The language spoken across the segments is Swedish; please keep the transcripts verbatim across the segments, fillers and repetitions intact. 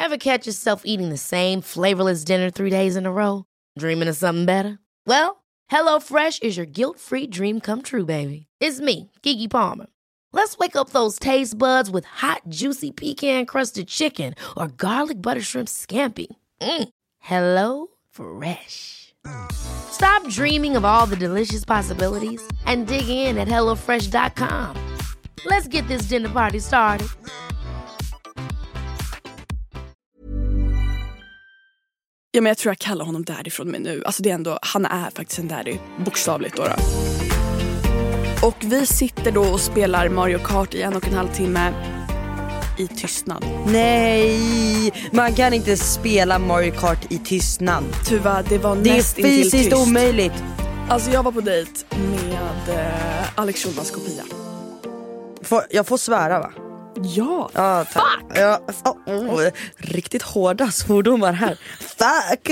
Ever catch yourself eating the same flavorless dinner three days in a row? Dreaming of something better? Well, HelloFresh is your guilt-free dream come true, baby. It's me, Keke Palmer. Let's wake up those taste buds with hot, juicy pecan-crusted chicken or garlic butter shrimp scampi. Mm. Hello Fresh. Stop dreaming of all the delicious possibilities and dig in at hello fresh dot com. Let's get this dinner party started. Ja, men jag tror jag kallar honom daddy från mig nu. Alltså det är ändå, han är faktiskt en daddy, bokstavligt då, då. Och vi sitter då och spelar Mario Kart i en och en halv timme i tystnad. Nej, man kan inte spela Mario Kart i tystnad. Tyvärr, det var det näst är fysiskt omöjligt. Alltså jag var på dejt med eh, Alex Schulmans kopia. Får, jag får svära, va? Ja, ja fuck! Ja, oh, oh, riktigt hårda svordomar här. Fuck!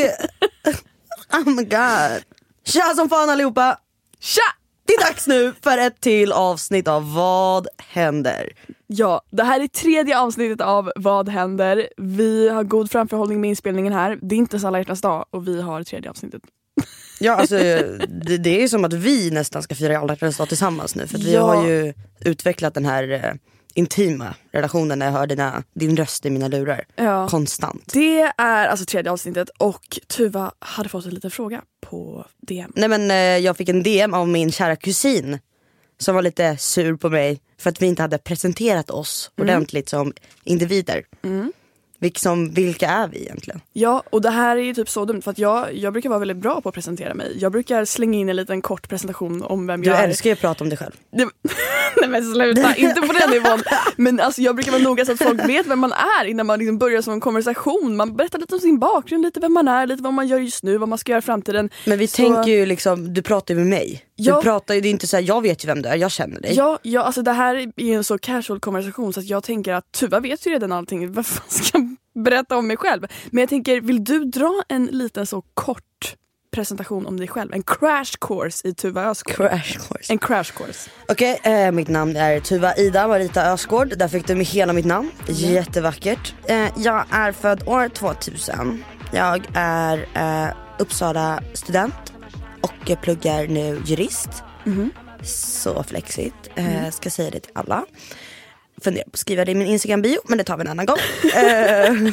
Oh my god. Tja som fan allihopa! Tja! Det är dags nu för ett till avsnitt av Vad händer? Ja, det här är tredje avsnittet av Vad händer? Vi har god framförhållning med inspelningen här. Det är inte så alla hjärtans dag och vi har tredje avsnittet. Ja, alltså det, det är ju som att vi nästan ska fira alla hjärtans dag tillsammans nu. För att vi ja. har ju utvecklat den här eh, intima relationen när jag hör dina, din röst i mina lurar. Ja. Konstant. Det är alltså tredje avsnittet och Tuva hade fått en liten fråga på D M. Nej men eh, jag fick en D M av min kära kusin som var lite sur på mig för att vi inte hade presenterat oss mm. ordentligt som individer. Mm. Vilka, vilka är vi egentligen? Ja, och det här är ju typ så dumt för att jag, jag brukar vara väldigt bra på att presentera mig. Jag brukar slänga in en liten kort presentation om vem du jag är. Du älskar ju att prata om dig själv. Det, nej men sluta, inte på den nivån. Men alltså jag brukar vara noga så att folk vet vem man är innan man liksom börjar som en konversation. Man berättar lite om sin bakgrund, lite vem man är, lite vad man gör just nu, vad man ska göra i framtiden. Men vi så... tänker ju liksom, du pratar ju med mig. Ja. Du pratar ju, det är inte så här, jag vet ju vem du är, jag känner dig. Ja, ja, alltså det här är ju en så casual konversation så att jag tänker att Tuva vet ju redan allting. Vad fan ska jag berätta om mig själv? Men jag tänker, vill du dra en liten så kort presentation om dig själv? En crash course i Tuva Ösgård. Crash course. En crash course. Okej, okay, eh, mitt namn är Tuva Ida Marita Ösgård. Där fick du med hela mitt namn. Mm. Jättevackert. Eh, jag är född år tvåtusen. Jag är eh, Uppsala student och jag pluggar nu jurist. Mm. Så flexigt. Eh, mm. Ska säga det till alla. Funderar på att skriva det i min Instagram-bio, men det tar vi en annan gång. uh,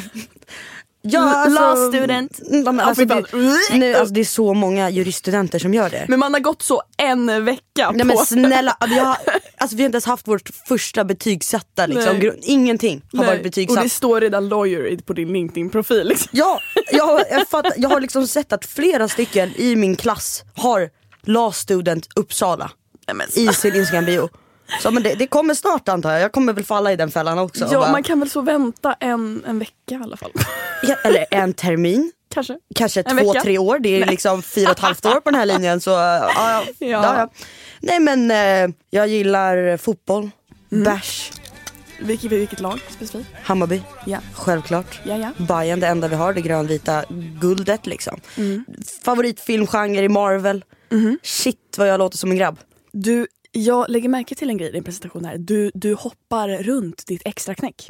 ja, alltså, law student. Alltså, det, nu, alltså, det är så många juriststudenter som gör det. Men man har gått så en vecka Nej, på. Men snälla, vi har, alltså, vi har inte ens haft vårt första betygssätta liksom. Grund, ingenting har Nej. varit betygsatt. Och det står redan lawyer på din LinkedIn-profil liksom. Ja, jag, jag, fattar, jag har liksom sett att flera stycken i min klass har law student Uppsala i sin Instagram-bio. Så men det, det kommer snart antar jag. Jag kommer väl falla i den fällan också. Ja, bara... man kan väl så vänta en, en vecka i alla fall. Ja, eller en termin. Kanske. Kanske en två, vecka. tre år. Det är Nej. liksom fyra och ett halvt år på den här linjen. Så, ja, ja. Ja. Ja. Nej men eh, jag gillar fotboll. Mm. Bärs. Vilket, vilket lag specifikt? Hammarby. Ja. Självklart. Ja, ja. Bayern, det enda vi har, det grönvita guldet liksom. Mm. Favoritfilmgenre i Marvel. Mm. Shit vad jag låter som en grabb. Du, jag lägger märke till en grej i din presentation här. Du, du hoppar runt ditt extra knäck.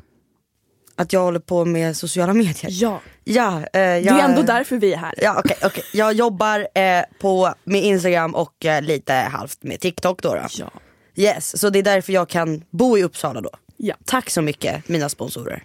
Att jag håller på med sociala medier? Ja. Ja, eh, jag, det är ändå därför vi är här. Ja, okej, okay, okay. Jag jobbar eh, på med Instagram och eh, lite halvt med TikTok då, då. Ja. Yes, så det är därför jag kan bo i Uppsala då. Ja. Tack så mycket mina sponsorer.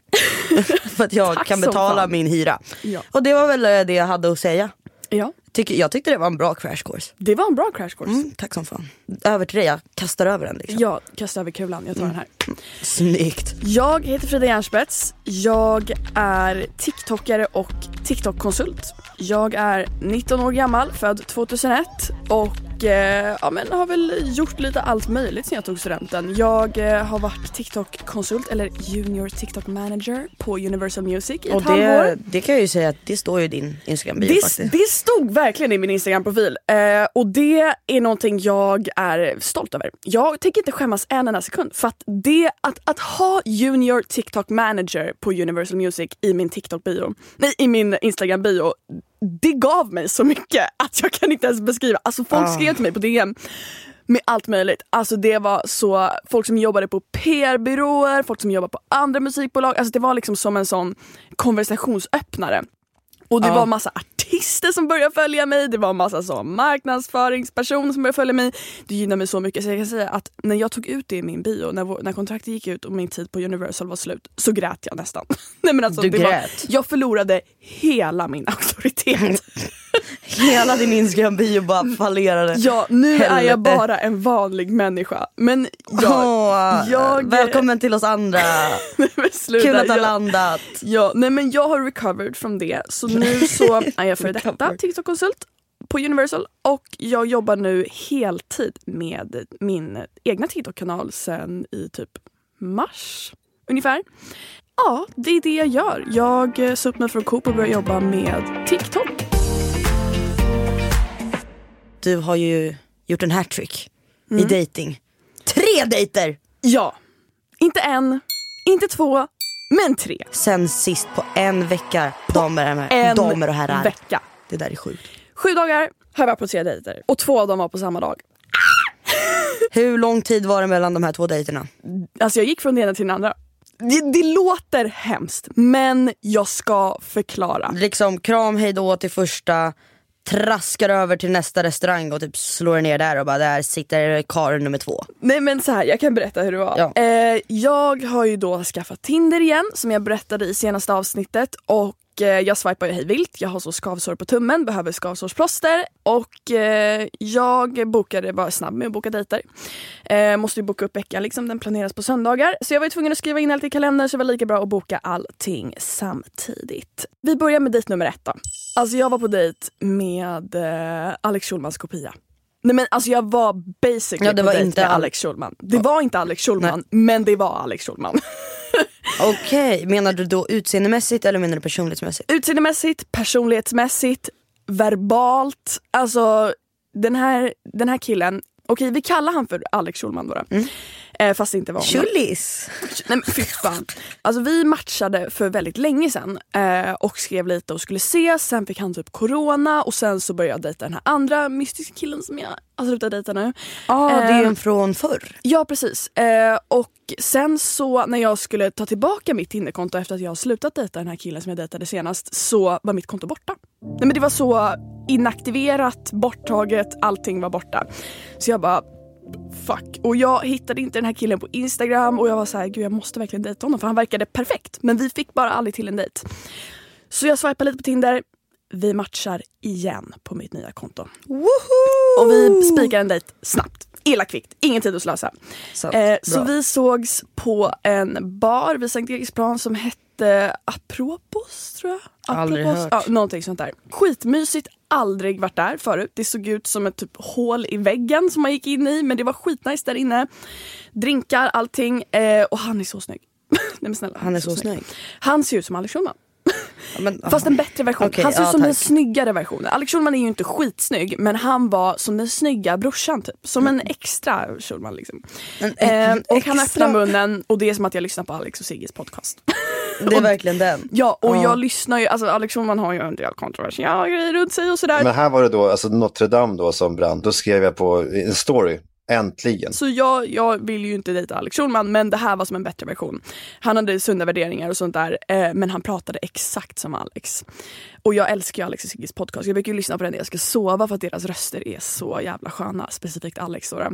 För att jag Tack kan betala min hyra. Ja. Och det var väl det jag hade att säga. Ja. Tycker, jag tyckte det var en bra crash course. Det var en bra crash course. Mm, tack som fan. Över till dig, jag kastar över den liksom. Ja, kastar över kulan, jag tar mm. den här. Snyggt. Jag heter Frida Järnspets. Jag är TikTokare och TikTok-konsult. Jag är nitton år gammal, född tvåtusenett och eh, ja, men har väl gjort lite allt möjligt sen jag tog studenten. Jag eh, har varit TikTok-konsult eller junior TikTok-manager på Universal Music i ett och det, halvår. Det kan jag ju säga att det står ju i din Instagram-bio det, faktiskt. Det stod verkligen i min Instagram-profil eh, och det är någonting jag är stolt över. Jag tänker inte skämmas en enda sekund för att, det, att, att ha junior TikTok-manager på Universal Music i min TikTok-bio, nej, i min Instagram-bio, det gav mig så mycket att jag kan inte ens beskriva. Alltså folk skrev till mig på D M: med allt möjligt. Alltså det var så folk som jobbade på P R-byråer, folk som jobbade på andra musikbolag. Alltså det var liksom som en sån konversationsöppnare. Och det ja. var massa artister som började följa mig. Det var massa så marknadsföringspersoner som började följa mig. Det gynnar mig så mycket. Så jag kan säga att när jag tog ut det i min bio, när, när kontraktet gick ut och min tid på Universal var slut, så grät jag nästan. Nej, men alltså, du det grät? Var, jag förlorade hela min auktoritet. Hela din Instagram-bio bara fallerade. Ja, nu Helvete. är jag bara en vanlig människa. Men jag... Oh, jag välkommen till oss andra. Sluta, kul att ha jag, landat. Ja, nej men jag har recovered från det. Så nu så är jag för detta TikTok-konsult på Universal. Och jag jobbar nu heltid med min egna TikTok-kanal sen i typ mars ungefär. Ja, det är det jag gör. Jag sa upp mig från Coop och började jobba med TikTok. Du har ju gjort en hattrick mm. i dating. Tre dejter! Ja, inte en, inte två, men tre. Sen sist på en vecka, på damer, en damer och herrar. vecka. Det där är sjukt. Sju dagar har jag varit på tre dejter. Och två av dem var på samma dag. Hur lång tid var det mellan de här två dejterna? Alltså jag gick från det ena till den andra. Det, det låter hemskt, men jag ska förklara. Liksom kram, hej då till första, traskar över till nästa restaurang och typ slår ner där och bara där sitter kar nummer två. Nej men så här, jag kan berätta hur det var. Ja. Eh, jag har ju då skaffat Tinder igen, som jag berättade i senaste avsnittet. Och eh, jag swipar ju hej vilt. Jag har så skavsår på tummen, behöver skavsårsplåster. Och eh, jag bokade, var snabb med att boka dejter. Eh, måste ju boka upp veckan, liksom, den planeras på söndagar. Så jag var ju tvungen att skriva in allt i kalendern, så det var lika bra att boka allting samtidigt. Vi börjar med dejt nummer ett då. Alltså jag var på dejt med eh, Alex Schulmans kopia. Nej men alltså jag var basically ja, det på var dejt inte med Al- Alex Schulman. Det var inte Alex Schulman, Nej. men det var Alex Schulman. Okej, okay. Menar du då utseendemässigt eller menar du personlighetsmässigt? Utseendemässigt, personlighetsmässigt, verbalt. Alltså den här, den här killen, okej vi kallar han för Alex Schulman då. Mm. Eh, fast det inte var honom. Chullis. Nej men fy fan. Alltså vi matchade för väldigt länge sedan eh, och skrev lite och skulle ses. Sen fick han typ corona och sen så började jag dejta den här andra mystiska killen som jag har slutat dejta nu. Ja, ah, eh, det är en från förr. Ja, precis. Eh, och sen så när jag skulle ta tillbaka mitt Tinderkonto efter att jag har slutat dejta den här killen som jag dejtade senast, så var mitt konto borta. Nej men det var så inaktiverat, borttaget, allting var borta. Så jag bara fuck. Och jag hittade inte den här killen på Instagram och jag var så här, gud jag måste verkligen dejta honom för han verkade perfekt. Men vi fick bara aldrig till en dejt. Så jag swipade lite på Tinder. Vi matchar igen på mitt nya konto. Woho! Och vi spikar en dejt snabbt. Illa kvickt, ingen tid att slösa. Sant, eh, så vi sågs på en bar vid Sankt Eriksplan som hette Apropos, tror jag. Aldrig Apropos. hört. Ja, någonting sånt där. Skitmysigt, aldrig varit där förut. Det såg ut som ett typ hål i väggen som man gick in i, men det var skitnice där inne. Drinkar, allting. Eh, och han är så snygg. Nej, men snälla, han är så, så snygg. snygg. Han ser ut som Alex Schulman. Ja, men, fast en bättre version. Okay, han ser ut ja, som tack. den snyggare versionen. Alex Schulman är ju inte skitsnygg, men han var som den snygga brorsan typ. Som en extra Schulman liksom. En, en, eh, och extra... han öppnar munnen och det är som att jag lyssnar på Alex och Sigges podcast. Det är verkligen den. Ja, och ja. jag lyssnar ju, alltså Alex Schulman har ju en del kontroversiella grejer runt sig och sådär. Men här var det då, alltså Notre Dame då som brann. Då skrev jag på en story. Äntligen. Så jag, jag vill ju inte dejta Alex Schulman, men det här var som en bättre version. Han hade sunda värderingar och sånt där, eh, men han pratade exakt som Alex. Och jag älskar ju Alex och Sigges podcast. Jag brukar ju lyssna på den när jag ska sova för att deras röster är så jävla sköna. Specifikt Alex då.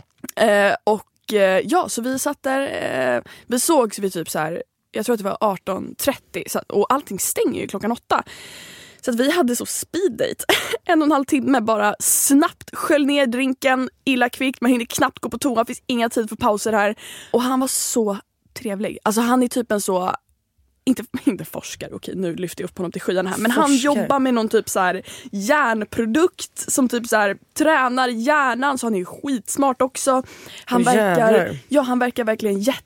Eh, och eh, ja, så vi satt där, eh, vi sågs vid typ så här, jag tror att det var arton trettio så, och allting stänger ju klockan åtta. Så att vi hade så speed date. En och en halv timme bara snabbt sköljde ner drinken, illa kvickt. Man hinner knappt gå på toa, det finns inga tid för pauser här. Och han var så trevlig. Alltså han är typ en så, inte, inte forskare, okej nu lyfter jag upp honom till skyarna här. Men forskare. Han jobbar med någon typ så här hjärnprodukt som typ så här tränar hjärnan. Så han är ju skitsmart också. Han oh, verkar, ja, han verkar verkligen jätte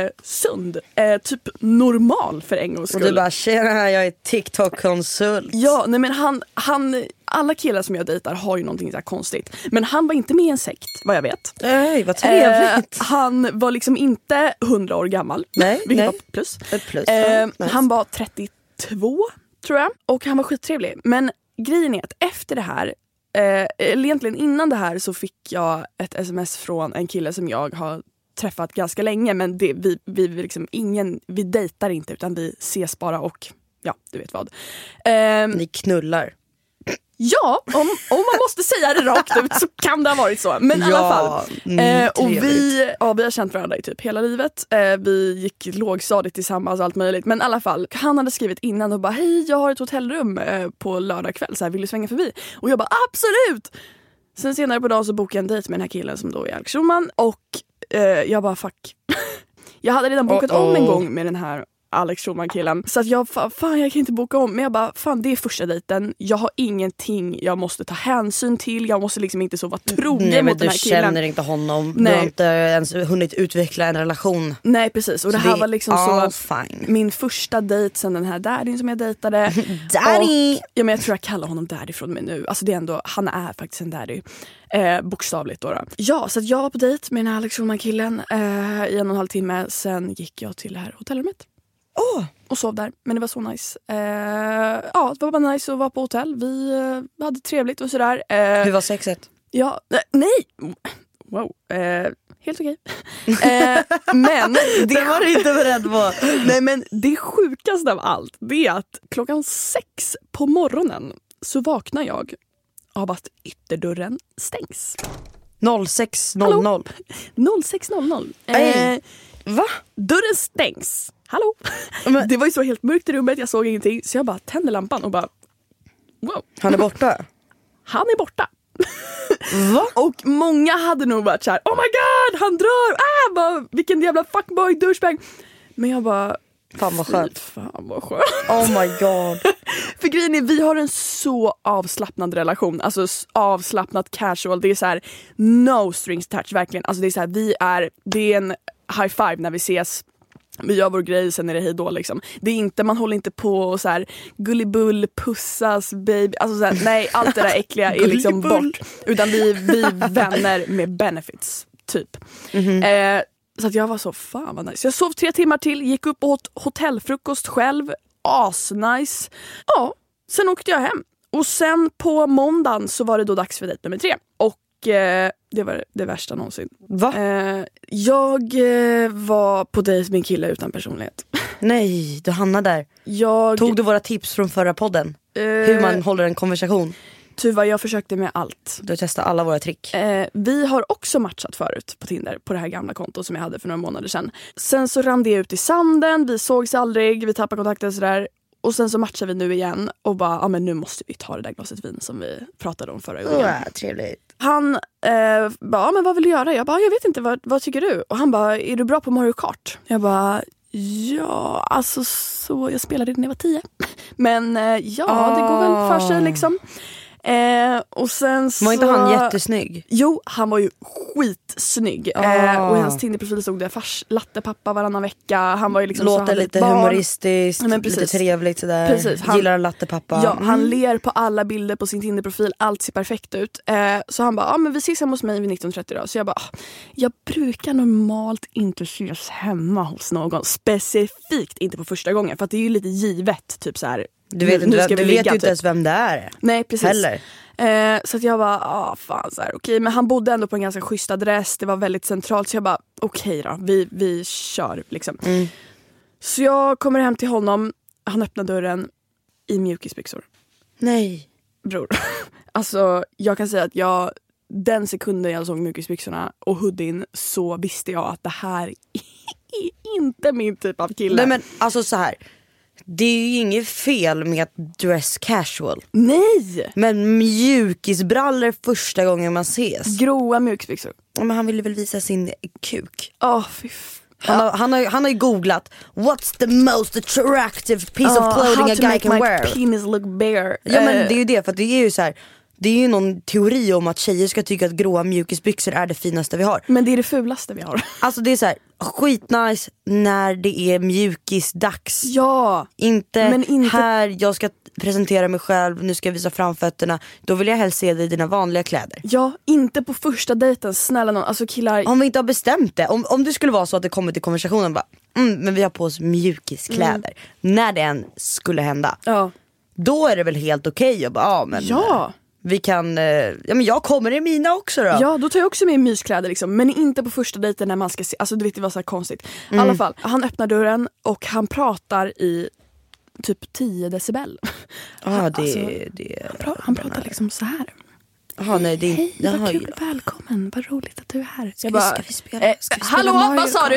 sund, eh, typ normal för en gångs skull. Och du bara, tjena, jag är TikTok-konsult. Ja, nej men han, han, alla killar som jag dejtar har ju någonting så här konstigt. Men han var inte med i en sekt, vad jag vet. Nej, vad trevligt. Eh, han var liksom inte hundra år gammal. Nej, vilket nej. var plus. Ett plus. Eh, nice. Han var trettiotvå, tror jag. Och han var skittrevlig. Men grejen är att efter det här eh, egentligen innan det här så fick jag ett sms från en kille som jag har träffat ganska länge, men det, vi, vi, liksom ingen, vi dejtar inte utan vi ses bara och ja, du vet vad. Eh, Ni knullar. Ja, om, om man måste säga det rakt ut så kan det ha varit så. Men i ja, alla fall. Mm, eh, och vi, ja, vi har känt varandra i typ hela livet. Eh, vi gick lågstadiet tillsammans och allt möjligt. Men i alla fall, han hade skrivit innan och bara hej, jag har ett hotellrum eh, på lördag kväll. Så här, vill du svänga förbi? Och jag bara absolut! Sen senare på dagen så bokade jag en dejt med den här killen som då är Alex Schulman. Och eh, jag bara fuck. Jag hade redan bokat oh, oh. om en gång med den här Alex Schulman-killen. Så att jag, fan, fan jag kan inte boka om. Men jag bara, fan det är första dejten. Jag har ingenting jag måste ta hänsyn till. Jag måste liksom inte så vara trogen Nej, mot den här killen. Du känner inte honom. Nej. Du har inte ens hunnit utveckla en relation. Nej, precis. Och det så här det var liksom så fine. Min första dejt sen den här daddyn som jag dejtade. Daddy! Och, ja, men jag tror jag kallar honom daddy från mig nu. Alltså det är ändå, han är faktiskt en daddy. Eh, bokstavligt då, då. Ja, så att jag var på dejt med den här Alex Schulman-killen eh, i en och en halv timme. Sen gick jag till det här hotellrummet. Oh. Och sov där, men det var så nice. eh, Ja, det var bara nice att vara på hotell. Vi eh, hade trevligt och sådär. eh, Hur var sexet? Ja, eh, nej wow, eh, helt okej. eh, Men det, det var du inte beredd på. Nej, men det sjukaste av allt, det är att klockan sex på morgonen så vaknar jag av att ytterdörren stängs. sex noll noll sex noll noll eh, Va? Dörren stängs. Hallå? Men det var ju så helt mörkt i rummet, jag såg ingenting. Så jag bara tände lampan och bara wow. Han är borta? Han är borta. Va? Och många hade nog varit så här: oh my god, han drar! Ah, bara, vilken jävla fuckboy, douchebag. Men jag bara fan vad skönt. Fan vad skönt. Oh my god. För grejen är, vi har en så avslappnad relation. Alltså avslappnat casual. Det är så här no strings touch verkligen. Alltså det är så här, vi är, det är en high five när vi ses. Vi gör vår grej, sen är det hej då liksom. Det är inte, man håller inte på och så här gullibull, pussas, baby. Alltså så här, nej, allt det där äckliga är liksom bort. Utan vi, vi vänner med benefits, typ. Mm-hmm. Eh, så att jag var så, fan vad nice. Jag sov tre timmar till, gick upp och åt hotellfrukost själv. Asnice. Ja, sen åkte jag hem. Och sen på måndagen så var det då dags för dejt nummer tre. Och eh, det var det värsta någonsin. Va? Eh, jag eh, var på dejt med en kille utan personlighet. Nej, du hamnade där. Jag, Tog du våra tips från förra podden? Eh, Hur man håller en konversation? Tuva, jag försökte med allt. Du testade alla våra trick. Eh, vi har också matchat förut på Tinder, på det här gamla kontot som jag hade för några månader sedan. Sen så rann det ut i sanden, vi sågs aldrig, vi tappade kontakten och sådär. Och sen så matchar vi nu igen och bara, ja men nu måste vi ta det där glaset vin som vi pratade om förra gången. Oh, trevligt. Han eh, bara, ja, men vad vill du göra? Jag bara, jag vet inte, vad, vad tycker du? Och han bara, är du bra på Mario Kart? Jag bara, ja, alltså så, jag spelade det när jag var tio. Men eh, ja, oh. det går väl för sig liksom. Eh, och sen så... Var inte han jättesnygg? Jo, han var ju skitsnygg. Oh. eh, Och i hans Tinderprofil stod det fars lattepappa varannan vecka. Han var ju liksom låter så, lite humoristiskt, ja, lite trevligt sådär. Precis, han, gillar lattepappa. Ja, mm. han ler på alla bilder på sin Tinderprofil. Allt ser perfekt ut. eh, Så han bara, ja men vi ses hemma hos mig vid nitton trettio då. Så jag bara, jag brukar normalt inte ses hemma hos någon. Specifikt inte på första gången. För att det är ju lite givet, typ så här. Du vet, nu du, ska du vi vet ligga, ju inte typ. ens vem det är. Nej, precis. Heller. Eh, så att jag bara, ah fan så här, okej. Okay. Men han bodde ändå på en ganska schysst adress. Det var väldigt centralt. Så jag bara, okej okay då, vi, vi kör liksom. Mm. Så jag kommer hem till honom. Han öppnar dörren i mjukisbyxor. Nej. Bror. Alltså jag kan säga att jag, den sekunden jag såg mjukisbyxorna och hoodien, så visste jag att det här är inte min typ av kille. Nej men alltså så här. Det är ju inget fel med att dress casual. Nej! Men mjukisbrallor första gången man ses. Gråa mjukisbyxor. Men han ville väl visa sin kuk. Åh, oh, fy f- han, har, han, har, han har ju googlat what's the most attractive piece uh, of clothing a guy can wear. How to make my penis look bigger. Ja men uh. det är ju det, för att det är ju så här. Det är ju någon teori om att tjejer ska tycka att gråa mjukisbyxor är det finaste vi har. Men det är det fulaste vi har. Alltså det är så här, skitnice när det är mjukisdags. Ja. Inte, men inte här, jag ska presentera mig själv, nu ska jag visa framfötterna. Då vill jag helst se dig i dina vanliga kläder. Ja, inte på första dejten, snälla någon. Alltså killar. Om vi inte har bestämt det, om, om det skulle vara så att det kommer till konversationen bara, mm, men vi har på oss mjukiskläder. Mm. När det än skulle hända. Ja. Då är det väl helt okej okay och bara, ja men... Ja. Vi kan, eh, ja men jag kommer i mina också då. Ja, då tar jag också med myskläder liksom. Men inte på första dejten när man ska se, alltså du vet det var så här konstigt. Mm. I alla fall, han öppnar dörren och han pratar i typ tio decibel. Ja, Han- ah, det, alltså, det han, pra- han pratar liksom så här. Aha, nej, det, Hej, det vad har kul, jag. välkommen, vad roligt att du är här. Ska, Jag vi, bara, ska vi spela? eh, Ska vi spela hallå, Mario vad sa Kart? du?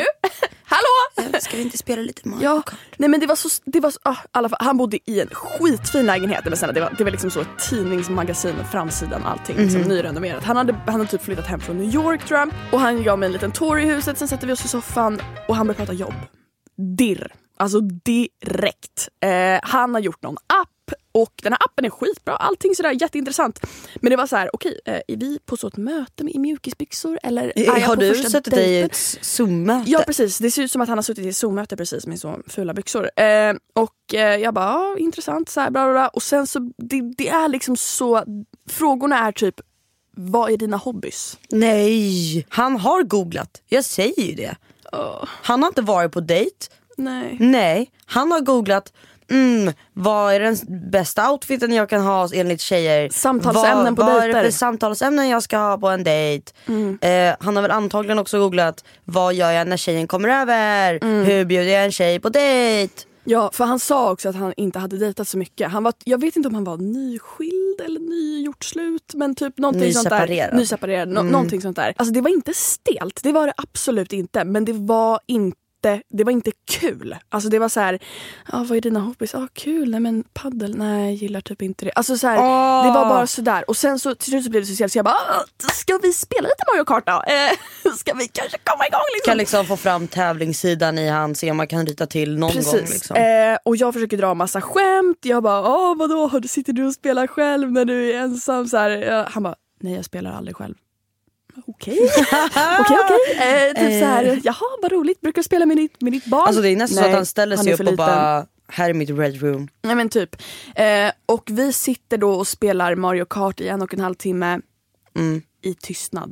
Hallå? Ja, ska vi inte spela lite Mario Ja, Kart? nej men det var så, det var så ah, alla fall, han bodde i en skitfin lägenhet, men sen det var det var liksom så ett tidningsmagasin med framsidan allting liksom Mhm. nyrenoverat. Han hade han hade typ flyttat hem från New York tror jag, och han gav mig en liten tour i huset, sen satte vi oss i soffan och han började prata jobb. Dirr. Alltså direkt. Eh, han har gjort någon app och den här appen är skitbra, allting sådär jätteintressant. Men det var så här, okej, eh, är vi på så ett möte med i mjukisbyxor eller är jag Har på du första suttit dig i dejten? ett Zoom-möte? Ja precis, det ser ut som att han har suttit i ett Zoom-möte precis med så fula byxor. Eh, och eh, jag bara, ja, intressant så här, bla bla bla. Och sen så, det, det är liksom så, frågorna är typ, vad är dina hobbys? Nej, han har googlat. Jag säger ju det. Oh, Han har inte varit på dejt. nej. Nej, han har googlat. Mm, vad är den bästa outfiten jag kan ha enligt tjejer? Samtalsämnen på vad, vad är dejter. det för samtalsämnen jag ska ha på en dejt? Mm. Eh, han har väl antagligen också googlat, vad gör jag när tjejen kommer över? Mm. Hur bjuder jag en tjej på dejt? Ja, för han sa också att han inte hade dejtat så mycket. Han var, jag vet inte om han var nyskild eller nygjort slut, men typ någonting sånt där. Nyseparerad. Nyseparerad. No, Mm. Någonting sånt där. Alltså det var inte stelt, det var det absolut inte. Men det var inte det var inte kul. Alltså det var så här, ja, vad är dina hobbys? Ja, kul. Nej men paddel, nej jag gillar typ inte det. Alltså så här, Åh. det var bara så där. Och sen så till slut så blev det så stelt så jag bara, "Ah, ska vi spela lite Mario Kart då? Eh, ska vi kanske komma igång liksom?" Kan liksom få fram tävlingssidan i han, se om man kan rita till någon Precis. gång liksom. eh, och jag försöker dra massa skämt. Jag bara, åh vadå, sitter du och spelar själv när du är ensam? Så här, eh, han bara, nej jag spelar aldrig själv. Okej, okej, okej. Eh, Typ såhär, jaha vad roligt, brukar du spela med ditt, med ditt barn? Alltså det är nästan så Nej, att han ställer han sig är upp för och liten. bara, här är mitt red room. Nej men typ. Eh, och vi sitter då och spelar Mario Kart i en och en halv timme Mm. i tystnad.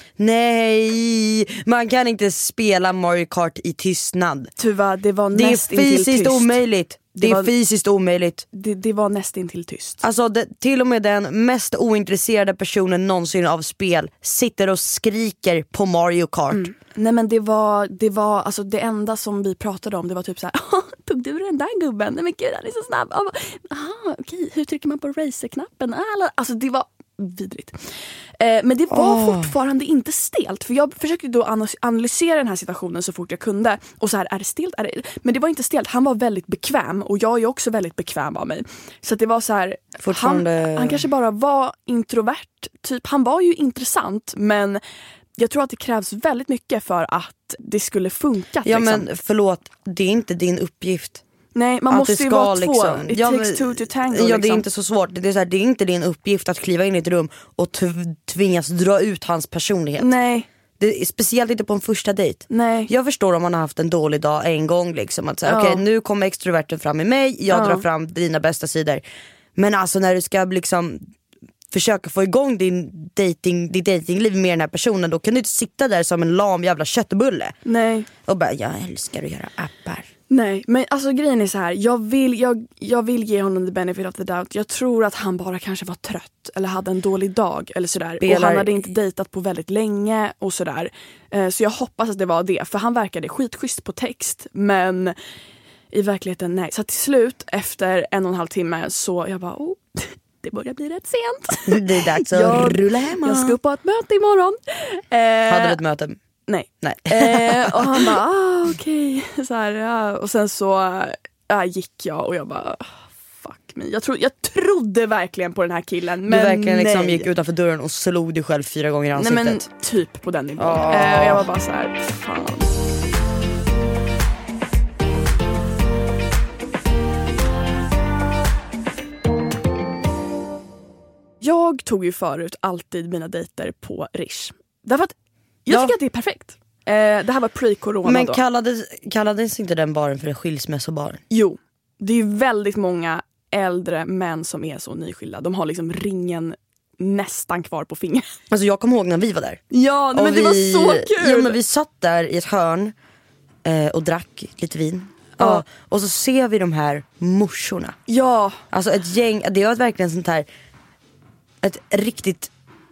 Nej, man kan inte spela Mario Kart i tystnad. Tyvärr, det var Det är nästintill fysiskt tyst. omöjligt. Det, Det var- är fysiskt omöjligt. Det, det var nästintill tyst. Alltså det, till och med den mest ointresserade personen någonsin av spel sitter och skriker på Mario Kart. Mm. Nej men det var, det var alltså det enda som vi pratade om, det var typ så här, tog du den där gubben? Nej men gud han är så snabb. Aha, okej, hur trycker man på racer-knappen? Alla- Alltså det var vidrigt. Eh, men det var Åh. fortfarande inte stelt, för jag försökte då analys- analysera den här situationen så fort jag kunde. Och så här, är det stelt? Är det... Men det var inte stelt, han var väldigt bekväm och jag är också väldigt bekväm av mig. Så att det var så här, Fortfarande- han, han kanske bara var introvert, typ. Han var ju intressant, men jag tror att det krävs väldigt mycket för att det skulle funka. Ja liksom. men förlåt, det är inte din uppgift. Nej, man Att måste det ju ska vara två. liksom- It Ja, takes men- two to tango. Ja det är liksom. inte så svårt. Det är, så här, det är inte din uppgift att kliva in i ett rum och tv- tvingas dra ut hans personlighet. Nej, Det är speciellt inte på en första dejt. nej. Jag förstår om man har haft en dålig dag en gång liksom, att säga, Ja. okej nu kommer extroverten fram i mig, jag Ja. drar fram dina bästa sidor. Men alltså när du ska liksom försöka få igång din dating, ditt datingliv med den här personen, då kan du inte sitta där som en lam jävla köttbulle Nej. och bara, jag älskar att göra appar. Nej, men alltså grejen är så här. Jag vill, jag, jag vill ge honom the benefit of the doubt. Jag tror att han bara kanske var trött eller hade en dålig dag eller sådär. Spelar- Och han hade inte dejtat på väldigt länge och sådär. Eh, så jag hoppas att det var det. För han verkade skitschysst på text, men i verkligheten nej. Så till slut, efter en och en halv timme, så jag bara, oh, det börjar bli rätt sent. Det är dags att Jag- rulla hemma. Jag ska på ett möte imorgon. Eh, Hade du ett möte? Nej. Nej. Eh, och han bara, ah, okej. Så här, ja. Och sen så ja, gick jag och jag bara, ah, fuck me. Jag, tro, jag trodde verkligen på den här killen. Du Men verkligen liksom nej. gick utanför dörren och slog dig själv fyra gånger i Nej ansiktet. men typ på den nivån. Ah. Eh, och jag var bara så här, fan. Jag tog ju förut alltid mina dejter på Rish. Därför att jag Ja. tycker att det är perfekt. Eh, det här var pre-corona Men då. kallades, kallades inte den baren för en skilsmässobar? Jo, det är ju väldigt många äldre män som är så nyskilda. De har liksom ringen nästan kvar på fingret. Alltså jag kommer ihåg när vi var där. Ja, nej, men Och det vi, var så kul! Ja men vi satt där i ett hörn eh, och drack lite vin. Ja. Ja, och så ser vi de här morsorna. Ja, Alltså ett gäng, det var verkligen sånt här ett riktigt,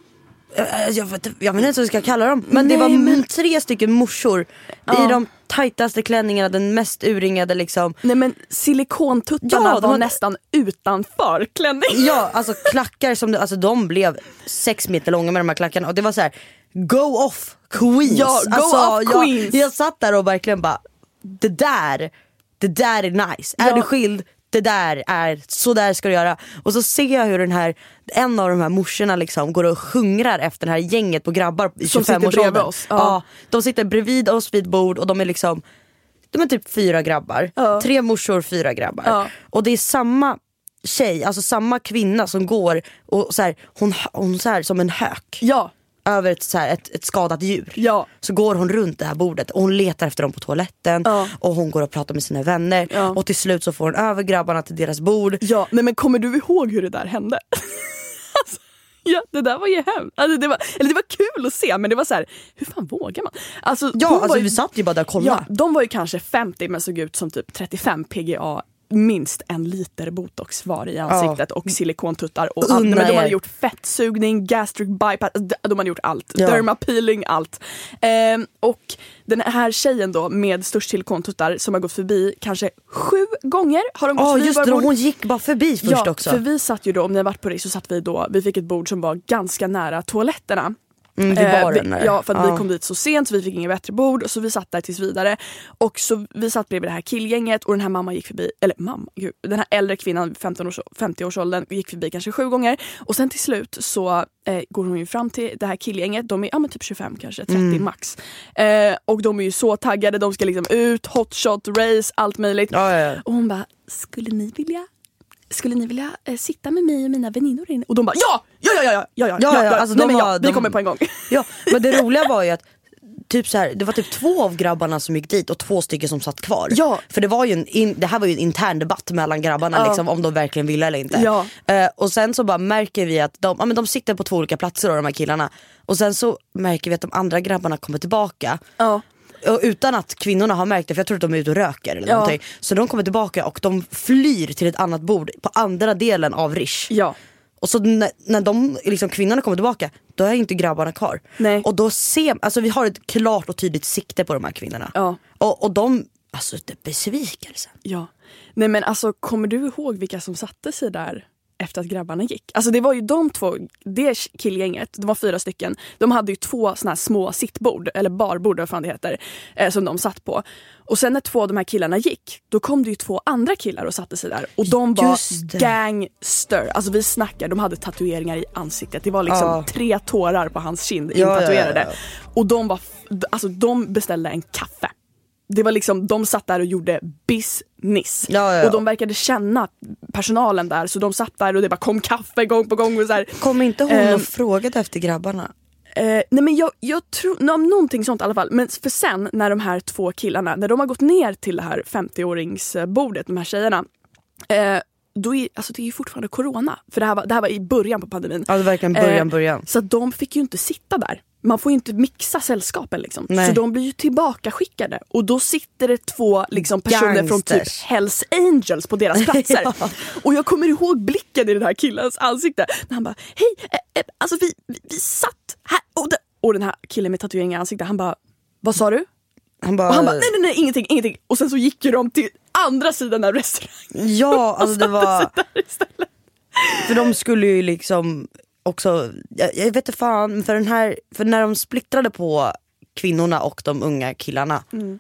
jag vet, jag vet inte vad jag ska kalla dem, men Nej, det var men... tre stycken morsor ja. i de tajtaste klänningarna, den mest urringade liksom. Nej men silikontuttarna ja, var var nästan utanför klänning. Ja, alltså klackar som, alltså de blev sex meter långa med de här klackarna. Och det var så här: go off queens. Ja, go alltså, off queens. Jag, jag satt där och verkligen bara, det där, det där är nice. Ja. Är du skild? Det där är, så där ska du göra. Och så ser jag hur den här, en av de här morsorna liksom går och hungrar efter det här gänget på grabbar i tjugofem-årsåldern. Ja. Ja, de sitter bredvid oss vid ett bord och de är liksom, de är typ fyra grabbar. Ja. Tre morsor, fyra grabbar. Ja. Och det är samma tjej, alltså samma kvinna som går och så här, hon, hon så här som en hök. Ja. Över ett, så här, ett, ett skadat djur. Ja. Så går hon runt det här bordet och hon letar efter dem på toaletten. Ja. Och hon går och pratar med sina vänner. Ja. Och till slut så får hon över grabbarna till deras bord. Ja, nej men kommer du ihåg hur det där hände? Alltså, ja, det där var ju hemskt. Alltså, det var, eller det var kul att se, men det var så här, hur fan vågar man? Alltså, Ja, hon alltså var ju, vi satt ju bara där och kollade. ja, de var ju kanske femtio men såg ut som typ trettiofem P G A. Minst en liter botox var i ansiktet ja. Och silikontuttar och allt. Men de hade gjort fettsugning, gastric bypass, de hade gjort allt. Ja. Dermapeeling, allt. Ehm, och den här tjejen då med störst silikontuttar som har gått förbi kanske sju gånger har de gått oh, förbi. Just det, hon gick bara förbi först ja, också. För vi satt ju då, om ni har varit på det så satt vi då, vi fick ett bord som var ganska nära toaletterna. Mm, det var eh, den vi, ja, för att ja. vi kom dit så sent så vi fick inget bättre bord. Så vi satt där tills vidare. Och så vi satt bredvid det här killgänget. Och den här mamma gick förbi, eller mamma, gud, den här äldre kvinnan femtio-årsåldern gick förbi kanske sju gånger. Och sen till slut så eh, går hon ju fram till det här killgänget. De är ja, men typ tjugofem kanske, trettio mm. max. eh, Och de är ju så taggade. De ska liksom ut, hotshot, race, allt möjligt. ja, ja, ja. Och hon bara, skulle ni vilja Skulle ni vilja eh, sitta med mig och mina väninnor inne? Och de bara, ja! Ja, ja, ja, ja, ja, ja, ja, ja, ja. Alltså, nej, de men var, ja, vi de... kommer på en gång. Ja, men det roliga var ju att typ så här, det var typ två av grabbarna som gick dit och två stycken som satt kvar. Ja. För det var ju en in, det här var ju en intern debatt mellan grabbarna ja. liksom, om de verkligen ville eller inte. Ja. Uh, och sen så bara märker vi att de, ja, men de sitter på två olika platser då, de här killarna. Och sen så märker vi att de andra grabbarna kommer tillbaka. Ja. Och utan att kvinnorna har märkt det, för jag tror att de är ute och röker eller ja. någonting. Så de kommer tillbaka och de flyr till ett annat bord på andra delen av Rish. Ja. Och så när, när de, liksom, kvinnorna kommer tillbaka, då är inte grabbarna kvar. Nej. Och då ser, alltså vi har ett klart och tydligt sikte på de här kvinnorna. Ja. Och, och de, alltså det är besvikelsen. Ja. Nej men alltså, kommer du ihåg vilka som satte sig där efter att grabbarna gick? Alltså det var ju de två, det killgänget, det var fyra stycken. De hade ju två såna här små sittbord, eller barbord vad fan det heter, eh, som de satt på. Och sen när två av de här killarna gick, då kom det ju två andra killar och satte sig där. Och de var gangster. Alltså vi snackar, de hade tatueringar i ansiktet. Det var liksom ja. tre tårar på hans kind ja, intatuerade. ja, ja, ja. Och de var, alltså de beställde en kaffe. Det var liksom, de satt där och gjorde business. Ja, ja, ja. Och de verkade känna personalen där. Så de satt där och det bara kom kaffe gång på gång. Och så här. Kom inte hon eh, och frågade efter grabbarna? Eh, nej men jag, jag tror, no, någonting sånt i alla fall. Men för sen när de här två killarna, när de har gått ner till det här femtio-åringsbordet, de här tjejerna. Eh, då är, alltså det är ju fortfarande corona. För det här var, det här var i början på pandemin. Ja, det var verkligen början, eh, början. Så att de fick ju inte sitta där. Man får ju inte mixa sällskapen liksom. Nej. Så de blir ju tillbaka skickade. Och då sitter det två liksom, personer Gangsters. från typ Hells Angels på deras platser. Ja. Och jag kommer ihåg blicken i den här killens ansikte. När han bara, hej, eh, eh, alltså vi, vi, vi satt här. Och, det, och den här killen med tatueringar i ansiktet, han bara, vad sa du? Han bara, och han bara, nej nej nej, ingenting, ingenting. Och sen så gick ju de till andra sidan av restaurangen. Ja, alltså det var... Istället. För de skulle ju liksom också, jag, jag vet inte fan, för den här, för när de splittrade på kvinnorna och de unga killarna, mm.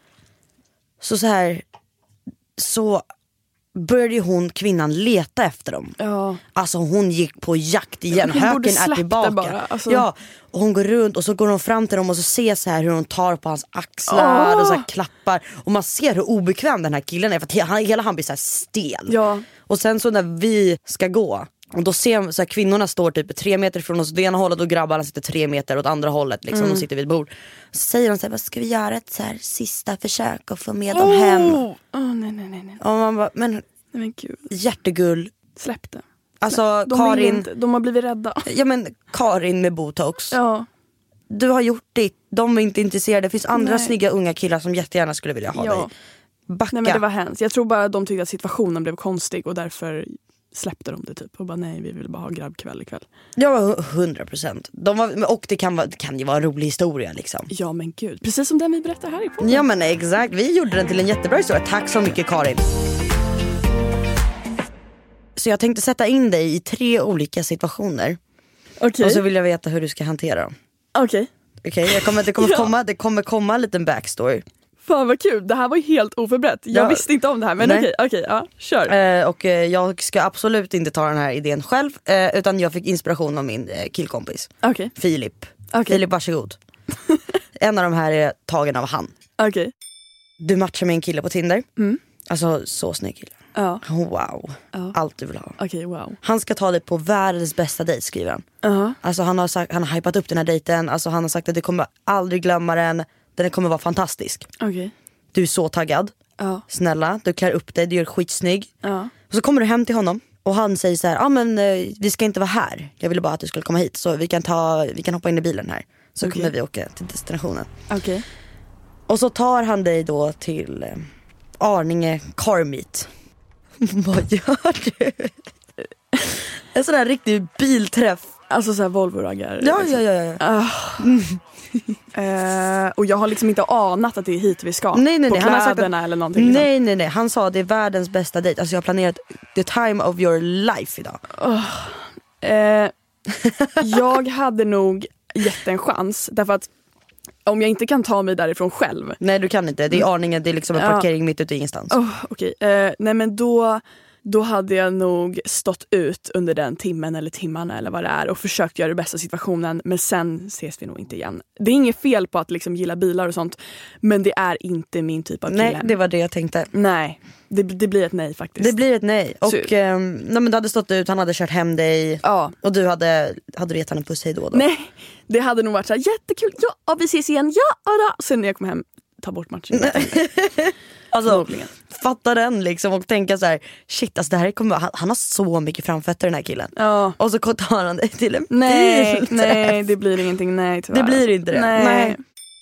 så så här, så började hon, kvinnan, leta efter dem. Ja. Alltså hon gick på jakt igen. Hon Höken är tillbaka. Bara, alltså. Ja, och hon går runt och så går hon fram till dem och så ser så här hur hon tar på hans axlar oh. och så här klappar. Och man ser hur obekväm den här killen är, för att han, hela han blir så här stel. Ja. Och sen så när vi ska gå, och då ser så här, kvinnorna står typ tre meter från oss åt ena hållet och grabbarna sitter tre meter åt andra hållet liksom, mm. och sitter vid ett bord. Så säger de så här, vad ska vi göra ett så här sista försök att få med oh. dem hem? Oh, nej, nej, nej, nej. Och man bara, men, nej, men gud. Hjärtegull. Släpp det. Alltså de Karin, inte, de har blivit rädda. Ja men Karin med botox. Ja. Du har gjort ditt, de är inte intresserade. Det finns andra nej. snygga unga killar som jättegärna skulle vilja ha ja. dig. Backa. Nej men det var hemskt. Jag tror bara att de tyckte att situationen blev konstig och därför släppte de det typ och bara nej, vi vill bara ha grabbkväll ikväll. Ja, hundra procent. De var, och det kan, vara, det kan ju vara en rolig historia liksom. Ja men gud, precis som den vi berättar här i podden. Ja men exakt, vi gjorde den till en jättebra historia. Tack så mycket Karin. Så jag tänkte sätta in dig i tre olika situationer. Okej. Och så vill jag veta hur du ska hantera dem. Okej. Okej, okay, kommer, det, kommer Ja. komma, det kommer komma en liten backstory. Fan vad kul, det här var ju helt oförberett. Jag Ja. visste inte om det här, men Nej. okej, okej, ja, kör. Eh, och eh, jag ska absolut inte ta den här idén själv. Eh, utan jag fick inspiration av min eh, killkompis. Okej, Filip. Okej. Filip, varsågod. En av de här är tagen av han. okej. Du matchar med en kille på Tinder. Mm. Alltså så snygg kille. Ja, Wow, Ja. allt du vill ha. okej, wow. Han ska ta dig på världens bästa dejt, skriver han. Ja, Alltså han har, sagt, han har hypat upp den här dejten. Alltså han har sagt att du kommer aldrig glömma den. Den kommer vara fantastisk. okej. Du är så taggad. Ja, Snälla, du klär upp dig, du gör skitsnygg. ja. Och så kommer du hem till honom. Och han säger så här, ja ah, men eh, vi ska inte vara här. Jag ville bara att du skulle komma hit. Så vi kan, ta, vi kan hoppa in i bilen här. Så Okej. kommer vi åka till destinationen. Okej. Och så tar han dig då till eh, Arninge Car Meet. Vad gör du? En sån här riktig bilträff. Alltså såhär Volvo-raggar. Ja, ja, ja, ja. Ah. Eh, och jag har liksom inte anat att det är hit vi ska. Nej, nej, på nej. Han har sagt kläderna att, eller någonting. Liksom. nej, nej, nej. Han sa att det är världens bästa dejt. Alltså jag har planerat the time of your life idag. Eh, jag hade nog gett en chans. Därför att om jag inte kan ta mig därifrån själv. Nej, du kan inte. Det är Arninge, det är liksom en Ja. parkering mitt ute i ingenstans. Oh, okej. Eh, nej men då, då hade jag nog stått ut under den timmen eller timmarna eller vad det är och försökt göra det bästa situationen, men sen ses vi nog inte igen. Det är inget fel på att liksom gilla bilar och sånt, men det är inte min typ av kille. Nej, det var det jag tänkte. Nej, det, det blir ett nej faktiskt. Det blir ett nej. Och Så- ehm, nej, men du hade stått ut, han hade kört hem dig. Ja. Och du hade, hade du gett honom en puss hej då, då? Nej, det hade nog varit så här, jättekul, ja vi ses igen, ja då. Sen när jag kom hem, ta bort matchen. Alltså, Förmodligen. fatta den liksom och tänka så här: shit, alltså det här kommer, han, han har så mycket framfötter den här killen. Ja. Och så tar han dig till en Nej, bil. nej, det blir ingenting, nej tyvärr. Det blir inte det. Nej. Nej.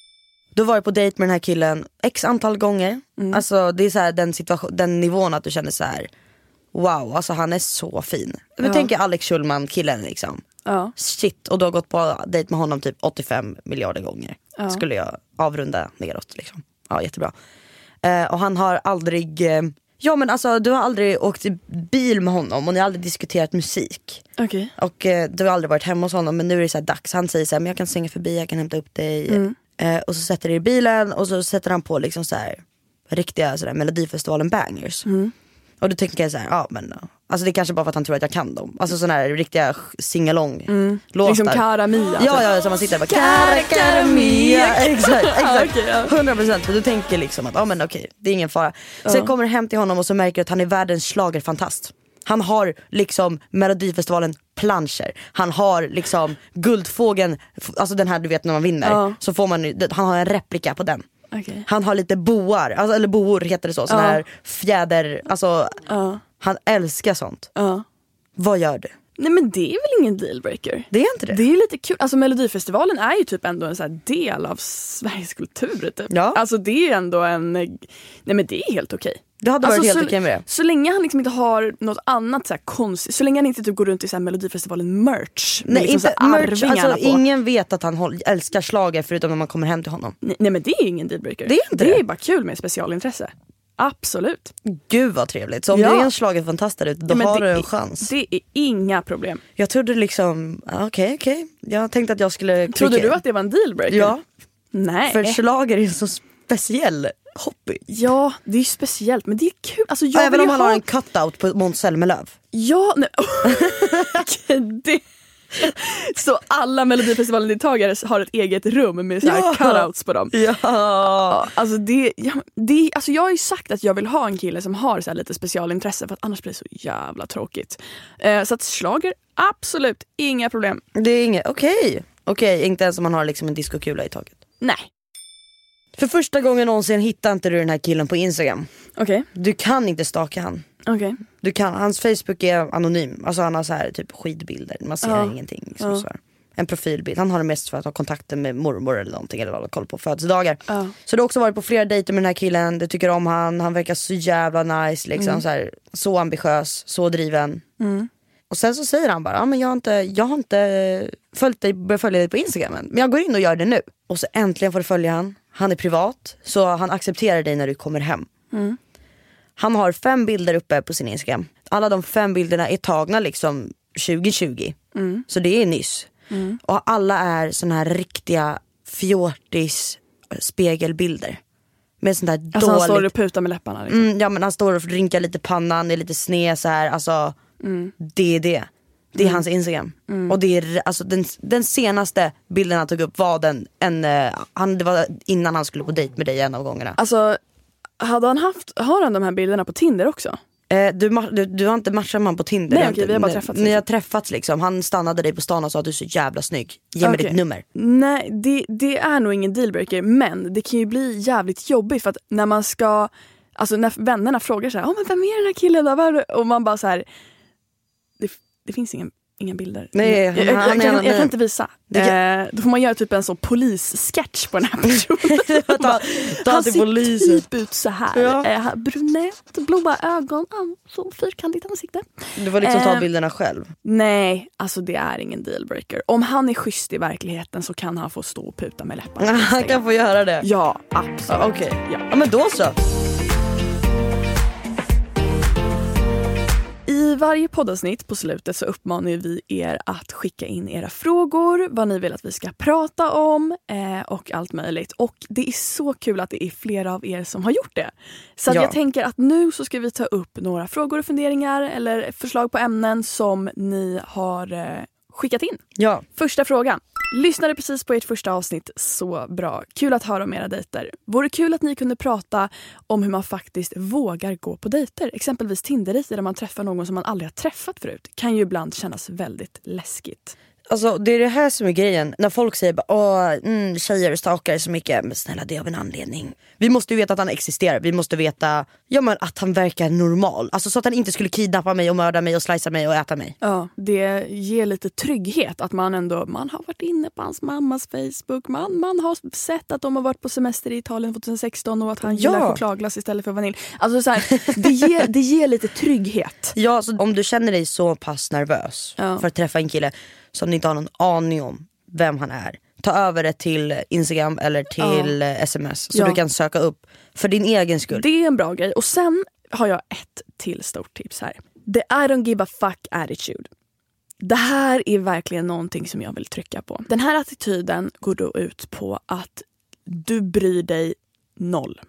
Du var ju på dejt med den här killen x antal gånger. Mm. Alltså det är så här, den, situation, den nivån att du känner så här: wow, alltså han är så fin. Vi Ja. tänker Alex Schulman killen liksom. Ja. Shit, och du har gått på dejt med honom typ åttiofem miljarder gånger. Ja. Skulle jag avrunda neråt liksom. Ja, jättebra. Eh, och han har aldrig eh, ja men alltså du har aldrig åkt i bil med honom och ni har aldrig diskuterat musik. Okej. Och eh, du har aldrig varit hemma hos honom, men nu är det så här dags. Han säger så här, men jag kan svänga förbi, jag kan hämta upp dig. Mm. Eh, och så sätter det i bilen och så sätter han på liksom så här riktiga så där Melodifestivalen bangers. Mm. Och då tänker jag så här, ja men alltså det är kanske bara för att han tror att jag kan dem. Alltså sådana här riktiga singalong Mm. låtar. Liksom Cara Mia. Ja, ja, så man sitter där och bara Cara, Cara Mia. Exakt, Ja, exakt. okej, ja. hundra procent. För du tänker liksom att, ja men okej, det är ingen fara. Sen Ja. kommer du hem till honom och så märker du att han är världens schlagerfantast. Han har liksom Melodifestivalen planscher. Han har liksom Guldfågeln, alltså den här du vet när man vinner. Ja. Så får man, han har en replika på den. Okej. Han har lite boar, alltså, eller boor heter det så. Sån Ja. här fjäder, alltså Ja. han älskar sånt. Ja. Vad gör du? Nej men det är väl ingen dealbreaker. Det är inte det. Det är ju lite kul, alltså Melodifestivalen är ju typ ändå en så här del av Sveriges kultur typ. Ja. Alltså det är ju ändå en, nej men det är helt okej. Det hade Alltså, varit helt så, okej med det. så länge han liksom inte har något annat så här konstigt, så länge han inte typ går runt i så här Melodifestivalen merch. med Nej, liksom inte så här merch, arvingarna alltså på. ingen vet att han håll, älskar schlager förutom när man kommer hem till honom. Nej, nej men det är ingen dealbreaker. Det är inte det det. är bara kul med specialintresse. Absolut. Gud vad trevligt. Så om Ja. du är en schlagerfantast där ute, då Ja, men har det du en är- chans. Det är inga problem. Jag trodde liksom, ja, okej okej. Jag tänkte att jag skulle klicka Trodde in. du att det var en dealbreaker? Ja, Nej. för schlager är en så speciell hobby. Ja, det är ju speciellt men det är kul. Alltså, jag Ja, även vill om ju han ha... har en cutout på Måns Zelmerlöw. Ja, nej. Okej, det... Så alla Melodifestivalen-deltagare har ett eget rum med så här Ja. cutouts på dem. Ja. Alltså, det, ja, det, alltså jag har ju sagt att jag vill ha en kille som har så här lite specialintresse för att annars blir det så jävla tråkigt. Eh, så att schlager, absolut, inga problem. Det är inget, okej. Okej, inte ens om man har liksom en diskokula i taget. Nej. För första gången någonsin hittar inte du den här killen på Instagram. Okej, Du kan inte staka han. okej. Du kan, hans Facebook är anonym. Alltså han har så här typ skitbilder. Man ser Ja. ingenting liksom, Ja. så här. en profilbild. Han har det mest för att ha kontakter med mormor eller någonting, eller kolla på födelsedagar. Uh. Så du har också varit på flera dejter med den här killen. Du tycker om han, han verkar så jävla nice liksom, mm. så, här, så ambitiös, så driven. Mm. Och sen så säger han bara, ja, men jag har inte, jag har inte följt dig, börjat följa dig på Instagram än, men jag går in och gör det nu. Och så äntligen får du följa han. Han är privat, så han accepterar dig när du kommer hem. Mm. Han har fem bilder uppe på sin Instagram. Alla de fem bilderna är tagna liksom tjugo tjugo. Mm. Så det är nyss. Mm. Och alla är såna här riktiga fjortis spegelbilder. Med sånt där alltså dåligt... han står och putar med läpparna liksom. mm, Ja, men han står och rinkar lite pannan, är lite sned så här. Alltså mm. det är det. Det är mm. hans Instagram. Mm. Och det är alltså den, den senaste bilden han tog upp var den en, uh, han, det var innan han skulle på dejt med dig en av gångerna. Alltså hade han haft, har han de här bilderna på Tinder också? Eh, du, du, du har inte matchat med han på Tinder. Nej, okej, vi har bara träffats. Ni har träffats liksom. Han stannade dig på stan och sa att du är så jävla snygg. Ge mig okay. ditt nummer. Nej, det, det är nog ingen dealbreaker. Men det kan ju bli jävligt jobbigt. För att när man ska, alltså när vännerna frågar så här, oh, men vem är den här killen då? Och man bara så här, det, det finns ingen inga bilder. Nej, jag, jag, jag, han, jag, jag, han, jag kan inte visa. Kan... Eh, då får man göra typ en sån polissketch på den här personen. ta, ta han till ser polisen. typ ut så här. Ja. Eh, brunett, blåa ögon, ah, så fyrkantigt ansikte. Du får liksom eh, ta bilderna själv. Nej, alltså det är ingen dealbreaker. Om han är schysst i verkligheten så kan han få stå och puta med läpparna. Han kan få göra det. Ja, absolut. Ja, okej. Okay. Ja. Ja, men då så. I varje poddavsnitt på slutet så uppmanar vi er att skicka in era frågor, vad ni vill att vi ska prata om eh, och allt möjligt. Och det är så kul att det är flera av er som har gjort det. Så att ja. jag tänker att nu så ska vi ta upp några frågor och funderingar eller förslag på ämnen som ni har eh, skickat in. Ja. Första frågan. Lyssnade precis på ert första avsnitt, så bra. Kul att höra om era dejter. Vore kul att ni kunde prata om hur man faktiskt vågar gå på dejter. Exempelvis Tinder-dejter där man träffar någon som man aldrig har träffat förut. Kan ju ibland kännas väldigt läskigt. Alltså det är det här som är grejen. När folk säger bara, åh, mm, tjejer stalkar så mycket. Men snälla, det är av en anledning. Vi måste ju veta att han existerar. Vi måste veta, ja, men att han verkar normal. Alltså så att han inte skulle kidnappa mig och mörda mig och slicea mig och äta mig. Ja, det ger lite trygghet att man ändå, man har varit inne på hans mammas Facebook. Man, man har sett att de har varit på semester i Italien tjugohundrasexton och att han gillar ja. chokladglass istället för vanilj. Alltså så här, det, ger, det ger lite trygghet. Ja, så om du känner dig så pass nervös ja. för att träffa en kille som du inte har någon aning om vem han är, ta över det till Instagram eller till ja. sms så ja. du kan söka upp för din egen skull. Det är en bra grej. Och sen har jag ett till stort tips här. The I don't give a fuck attitude. Det här är verkligen någonting som jag vill trycka på. Den här attityden går då ut på att du bryr dig noll.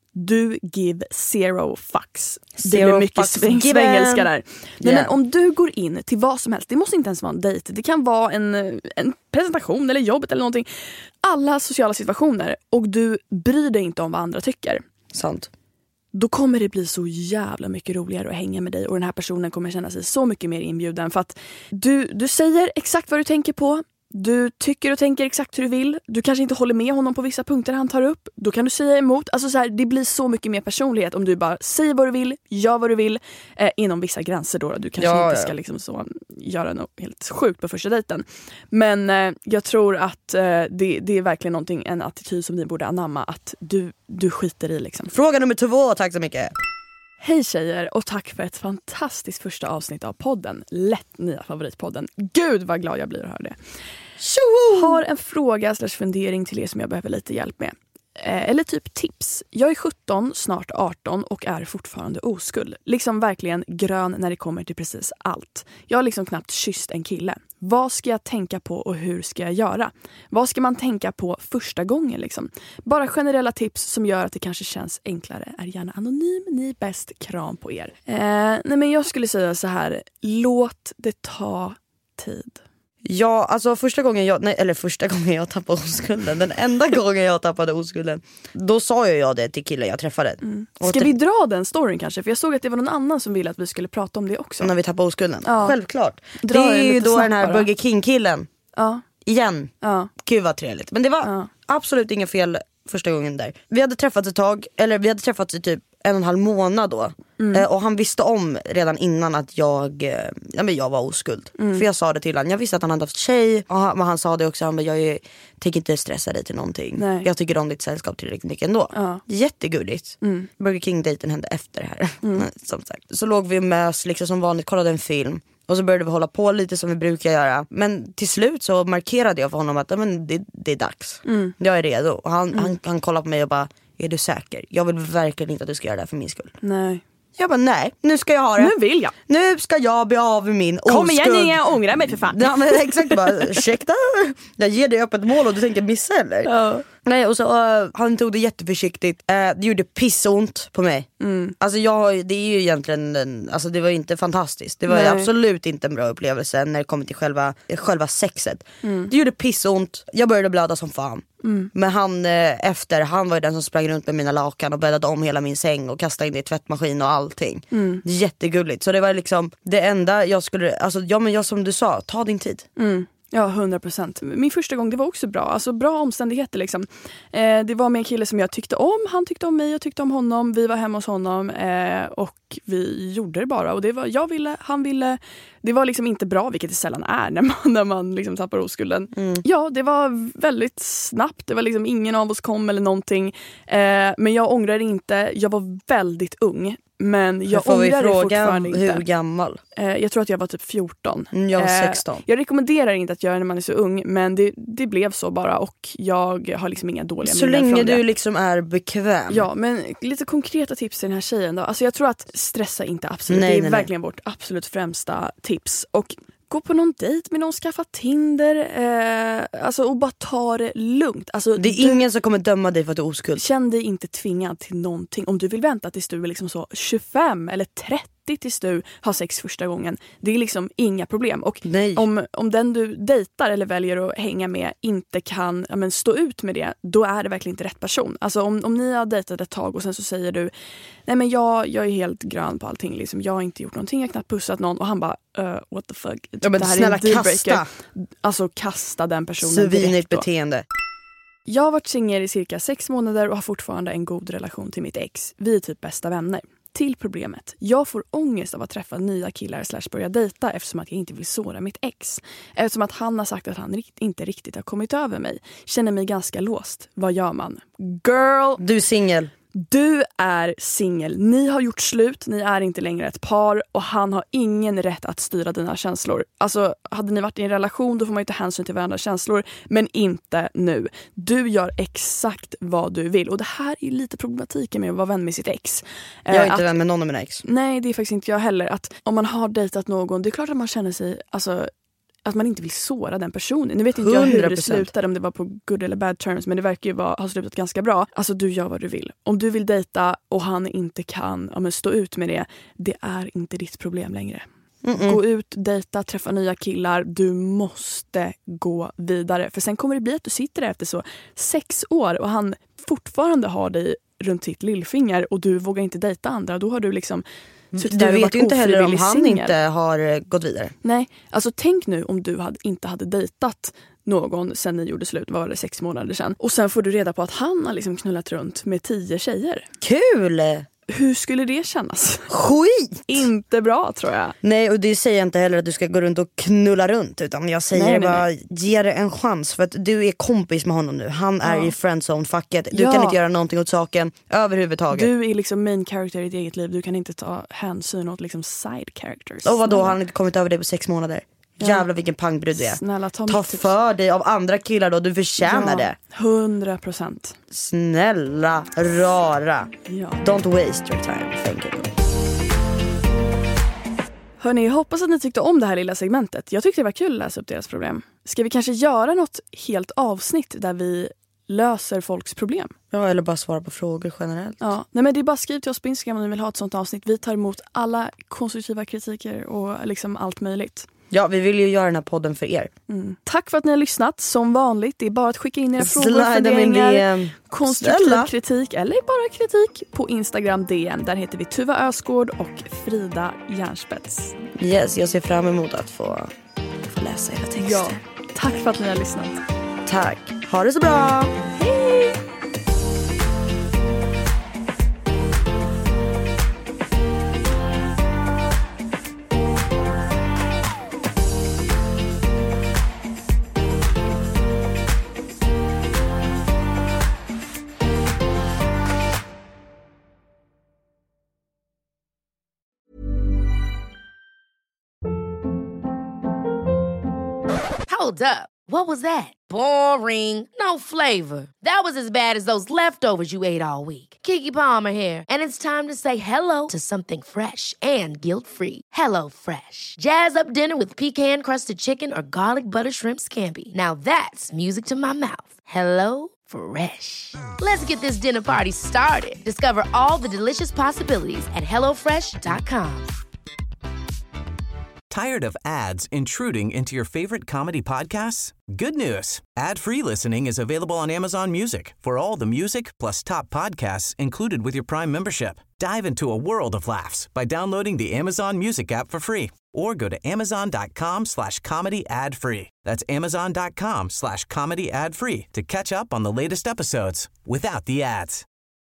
Du give zero fucks. Zero det blir mycket sväng, svängelska där. Nej, yeah. Men om du går in till vad som helst, det måste inte ens vara en dejt. Det kan vara en, en presentation eller jobbet eller någonting. Alla sociala situationer och du bryr dig inte om vad andra tycker. Sant. Då kommer det bli så jävla mycket roligare att hänga med dig och den här personen kommer känna sig så mycket mer inbjuden för att du, du säger exakt vad du tänker på. Du tycker och tänker exakt hur du vill. Du kanske inte håller med honom på vissa punkter han tar upp. Då kan du säga emot. Alltså så här, det blir så mycket mer personlighet om du bara säger vad du vill, gör vad du vill eh, inom vissa gränser då. Du kanske ja, inte ska liksom så göra något helt sjukt på första dejten. Men eh, jag tror att eh, det, det är verkligen någonting, en attityd som ni borde anamma. Att du, du skiter i liksom. Fråga nummer två, tack så mycket. Hej tjejer och tack för ett fantastiskt första avsnitt av podden. Lätt nya favoritpodden. Gud vad glad jag blir att höra det. Tjoho! Har en fråga slash fundering till er som jag behöver lite hjälp med. Eh, eller typ tips. Jag är sjutton, snart arton och är fortfarande oskuld. Liksom verkligen grön när det kommer till precis allt. Jag har liksom knappt kysst en kille. Vad ska jag tänka på och hur ska jag göra? Vad ska man tänka på första gången liksom? Bara generella tips som gör att det kanske känns enklare. Är gärna anonym, ni bäst, kram på er. Eh, nej men jag skulle säga så här, låt det ta tid. Ja, alltså första gången jag, nej, eller första gången jag tappade oskulden, den enda gången jag tappade oskulden, då sa jag, jag det till killen jag träffade. Mm. Ska vi dra den storyn kanske? För jag såg att det var någon annan som ville att vi skulle prata om det också. När vi tappade oskulden? Ja. Självklart. Dra det är ju då den här bara. Burger King-killen. Ja. Igen. Ja. Gud vad trevligt. Men det var ja. absolut inga fel första gången där. Vi hade träffats ett tag, eller vi hade träffats i typ en och en halv månad då. Mm. Eh, och han visste om redan innan att jag, eh, ja, men jag var oskuld. Mm. För jag sa det till honom. Jag visste att han hade haft tjej. Och han, men han sa det också. Han bara, jag är, tänker inte stressa dig till någonting. Nej. Jag tycker om ditt sällskap tillräckligt mycket ändå. Ja. Jättegulligt. Mm. Burger King-dejten hände efter det här. Mm. Som sagt. Så låg vi och mös liksom som vanligt, kollade en film. Och så började vi hålla på lite som vi brukar göra. Men till slut så markerade jag för honom att men det, det är dags. Mm. Jag är redo. Och han, Mm. han, han kollade på mig och bara, är du säker? Jag vill verkligen inte att du ska göra det här för min skull. Nej. Jag bara, nej, nu ska jag ha det. Nu vill jag. Nu ska jag bli av med min oskuld. Kom igen, jag ångrar mig för fan. Ja, men exakt, bara, ursäkta. Jag ger dig öppet mål och du tänker missa eller? Ja. Nej, och så uh, han tog det jätteförsiktigt. uh, Det gjorde pissont på mig. Mm. Alltså jag, det är ju egentligen en, alltså det var inte fantastiskt. Det var Nej. absolut inte en bra upplevelse när det kommer till själva, själva sexet. Mm. Det gjorde pissont. Jag började blöda som fan. Mm. Men han eh, efter, han var ju den som sprang runt med mina lakan och bäddade om hela min säng och kastade in det i tvättmaskin och allting. Mm. Jättegulligt. Så det var liksom det enda jag skulle, alltså ja men jag som du sa, ta din tid. Mm. Ja, hundra procent. Min första gång, det var också bra. Alltså bra omständigheter liksom. Eh, det var med en kille som jag tyckte om. Han tyckte om mig, jag tyckte om honom. Vi var hemma hos honom eh, och vi gjorde det bara. Och det var, jag ville, han ville. Det var liksom inte bra, vilket det sällan är när man, när man liksom tappar oskulden. Mm. Ja, det var väldigt snabbt. Det var liksom ingen av oss kom eller någonting. Eh, men jag ångrar inte. Jag var väldigt ung. Men jag ångrar det fortfarande inte. Hur gammal? Eh, jag tror att jag var typ fjorton. Mm, jag var sexton. Eh, jag rekommenderar inte att göra det när man är så ung. Men det, det blev så bara. Och jag har liksom inga dåliga så minnen från det. Så länge du liksom är bekväm. Ja, men lite konkreta tips till den här tjejen då. Alltså jag tror att stressa inte absolut. Nej, det är nej, verkligen nej. vårt absolut främsta tips. Och gå på någon dejt med någon, skaffa Tinder. Eh, alltså och bara ta det lugnt. Alltså, det är du, ingen som kommer döma dig för att du är oskuld. Känn dig inte tvingad till någonting. Om du vill vänta tills du är liksom så tjugofem eller trettio tills du har sex första gången. Det är liksom inga problem. Och om, om den du dejtar eller väljer att hänga med inte kan ja, men stå ut med det, då är det verkligen inte rätt person. Alltså om, om ni har dejtat ett tag och sen så säger du, nej men jag, jag är helt grön på allting. Liksom. Jag har inte gjort någonting, jag har knappt pussat någon. Och han bara, uh, what the fuck. Ja, men det här snälla är en dealbreaker. kasta. Alltså kasta den personen Svinigt direkt då. beteende. Jag har varit singel i cirka sex månader och har fortfarande en god relation till mitt ex. Vi är typ bästa vänner. Till problemet. Jag får ångest av att träffa nya killar slash börja dejta eftersom att jag inte vill såra mitt ex. Eftersom att han har sagt att han rikt- inte riktigt har kommit över mig. Känner mig ganska låst. Vad gör man? Girl! Du är singel. Du är singel. Ni har gjort slut. Ni är inte längre ett par. Och han har ingen rätt att styra dina känslor. Alltså, hade ni varit i en relation då får man ju ta hänsyn till varandras känslor. Men inte nu. Du gör exakt vad du vill. Och det här är ju lite problematiken med att vara vän med sitt ex. Jag är inte att, vän med någon av mina ex. Nej, det är faktiskt inte jag heller. Att om man har dejtat någon, det är klart att man känner sig... Alltså, att man inte vill såra den personen. Nu vet inte jag hur det slutade, om det var på good eller bad terms, men det verkar ju vara, ha slutat ganska bra. Alltså du gör vad du vill. Om du vill dejta och han inte kan ja, men stå ut med det, det är inte ditt problem längre. Mm-mm. Gå ut, dejta, träffa nya killar. Du måste gå vidare. För sen kommer det bli att du sitter där efter så sex år och han fortfarande har dig runt sitt lillfinger och du vågar inte dejta andra. Då har du liksom... Du vet ju inte heller om han singel. inte har gått vidare. Nej, alltså tänk nu om du hade, inte hade dejtat någon sen ni gjorde slut, var det sex månader sedan. Och sen får du reda på att han har liksom knullat runt med tio tjejer. Kul! Hur skulle det kännas? Skit! Inte bra tror jag. Nej, och det säger jag inte heller att du ska gå runt och knulla runt. Utan jag säger nej, bara, nej, nej. ge det en chans. För att du är kompis med honom nu. Han är ja. i friendzone-facket. Du ja. kan inte göra någonting åt saken överhuvudtaget. Du är liksom main character i ditt eget liv. Du kan inte ta hänsyn åt liksom side characters. Och vadå, har han inte kommit över dig på sex månader? Ja. Jävlar vilken pangbrud du är. Snälla, ta ta för dig av andra killar då, du förtjänar ja, det. Hundra procent. Snälla, rara. Ja. Don't waste your time, thank you. Hörrni, jag hoppas att ni tyckte om det här lilla segmentet. Jag tyckte det var kul att läsa upp deras problem. Ska vi kanske göra något helt avsnitt där vi löser folks problem? Ja, eller bara svara på frågor generellt. Ja, nej men det är bara skriv till oss på Instagram om ni vill ha ett sånt avsnitt. Vi tar emot alla konstruktiva kritiker och liksom allt möjligt. Ja, vi vill ju göra den här podden för er. Mm. Tack för att ni har lyssnat. Som vanligt, det är bara att skicka in era frågor, funderingar, konstruktiv kritik eller bara kritik på Instagram D M. Där heter vi Tuva Ösgård och Frida Järnspets. Yes, jag ser fram emot att få, få läsa era texter. Ja, tack för att ni har lyssnat. Tack. Ha det så bra. Hej! Hold up. What was that? Boring. No flavor. That was as bad as those leftovers you ate all week. Keke Palmer here, and it's time to say hello to something fresh and guilt-free. Hello Fresh. Jazz up dinner with pecan-crusted chicken or garlic butter shrimp scampi. Now that's music to my mouth. Hello Fresh. Let's get this dinner party started. Discover all the delicious possibilities at hello fresh dot com. Tired of ads intruding into your favorite comedy podcasts? Good news. Ad-free listening is available on Amazon Music for all the music plus top podcasts included with your Prime membership. Dive into a world of laughs by downloading the Amazon Music app for free or go to amazon.com slash comedy ad free. That's amazon.com slash comedy ad free to catch up on the latest episodes without the ads.